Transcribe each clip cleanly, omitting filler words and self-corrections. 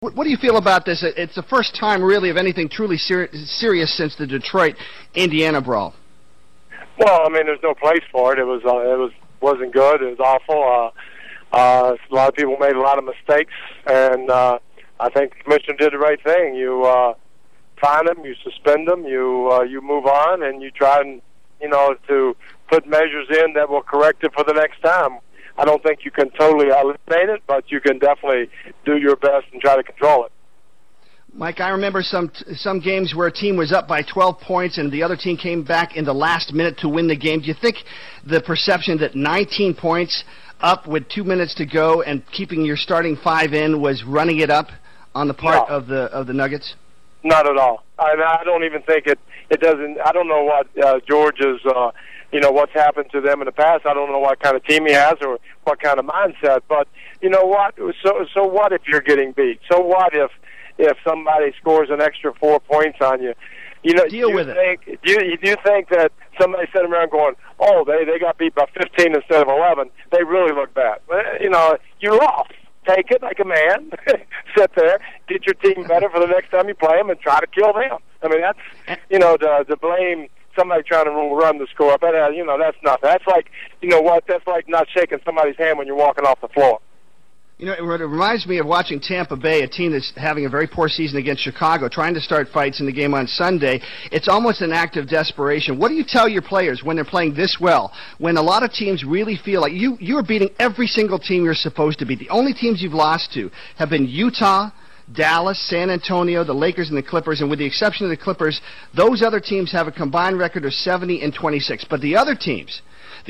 What do you feel about this? It's the first time, really, of anything truly serious since the Detroit-Indiana brawl. Well, I mean, there's no place for it. Wasn't good. It was awful. A lot of people made a lot of mistakes, and I think the commissioner did the right thing. You fine them, you suspend them, you move on, and you try and to put measures in that will correct it for the next time. I don't think you can totally eliminate it, but you can definitely do your best and try to control it. Mike, I remember some games where a team was up by 12 points and the other team came back in the last minute to win the game. Do you think the perception that 19 points up with 2 minutes to go and keeping your starting five in was running it up on the part of the Nuggets? Not at all. I don't even think it doesn't. I don't know what George's what's happened to them in the past. I don't know what kind of team he has or what kind of mindset. But you know what? So what if you're getting beat? So what if somebody scores an extra 4 points on you? Deal with it. Do you think that somebody sitting around going, "Oh, they got beat by 15 instead of 11"? They really look bad. You lost. Take it like a man. Sit there, get your team better for the next time you play them, and try to kill them. I mean, that's to blame somebody trying to run the score up. That's nothing. That's like That's like not shaking somebody's hand when you're walking off the floor. It reminds me of watching Tampa Bay, a team that's having a very poor season against Chicago, trying to start fights in the game on Sunday. It's almost an act of desperation. What do you tell your players when they're playing this well, when a lot of teams really feel like you're beating every single team you're supposed to beat? The only teams you've lost to have been Utah, Dallas, San Antonio, the Lakers, and the Clippers, and with the exception of the Clippers, those other teams have a combined record of 70-26. But the other teams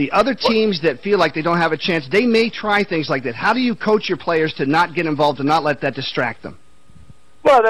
that feel like they don't have a chance, they may try things like that. How do you coach your players to not get involved and not let that distract them? Well,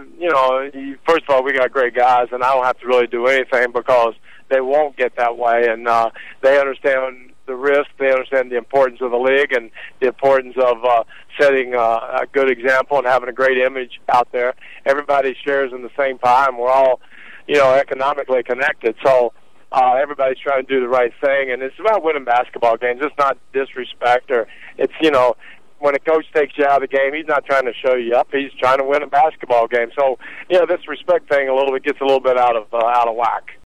first of all, we got great guys, and I don't have to really do anything because they won't get that way, and they understand the risk, they understand the importance of the league and the importance of setting a good example and having a great image out there. Everybody shares in the same pie, and we're all, economically connected. So everybody's trying to do the right thing, and it's about winning basketball games. It's not disrespect, or it's when a coach takes you out of the game, he's not trying to show you up. He's trying to win a basketball game. So this respect thing gets a little bit out of whack.